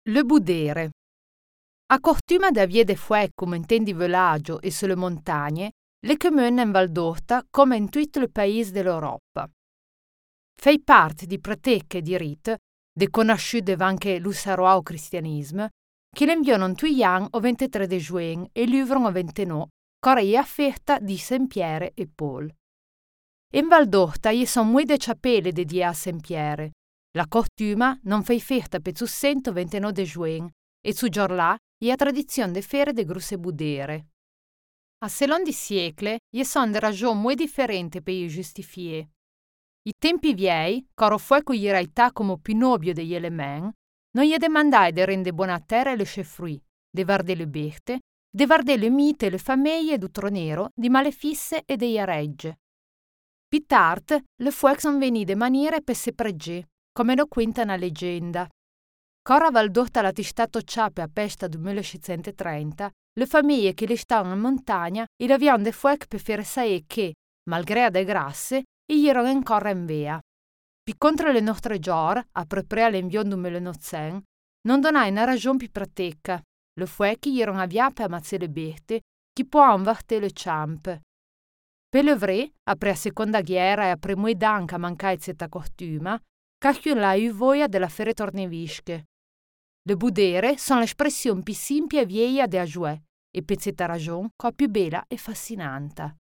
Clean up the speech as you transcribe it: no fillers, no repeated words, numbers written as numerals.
Le budere. A costuma da vie de fouet come intendi villaggio e sulle montagne, le comune in Val d'Orta come in tutto il paese dell'Europa. Fai parte di pratiche di rite, de conosciute anche l'usaroa o cristianismo, che l'inviano tutti gli anni o 23 di giugno e l'uvrano o 29, corre a festa di Saint-Pierre e Paul. In Val d'Orta ci sono molte cappelle dedicate a Saint-Pierre. La costuma non fa festa per il 129 di giugno e su giornà è la tradizione de fere de grosse budere. A selon di secoli, ci sono de ragioni molto differenti per i giustifiare. I tempi viei, caro fu con gli realtà come più nobile degli elementi, non gli demandai di rendere buona terra le scefrui, di vardare le berte, di vardare le mite e le famiglie du tronero, di malefisse e degli regge. Più tardi, le fuochi sono venite maniere per se pregè, come lo quinta una leggenda. Cora Val d'Orta la stato ciape a pesta del 1630, le famiglie che le stavano in montagna e avevano de fuochi per fare sapere che, malgrado le grasse, gli erano ancora in via. Pi contro le nostre giornate, a proprio l'invio del 1900, non donai una ragione più pratica. Le fuochi gli erano avviate per ammazzare le beste, che può invertire le ciampe. Per le vre, après la seconda guerra e après molti anni a mancare questa costuma, calcolai voglia della fere tornevische. Le budere sono l'espressione più semplice e vieia della joie, e per questa ragione, più bella e fascinante.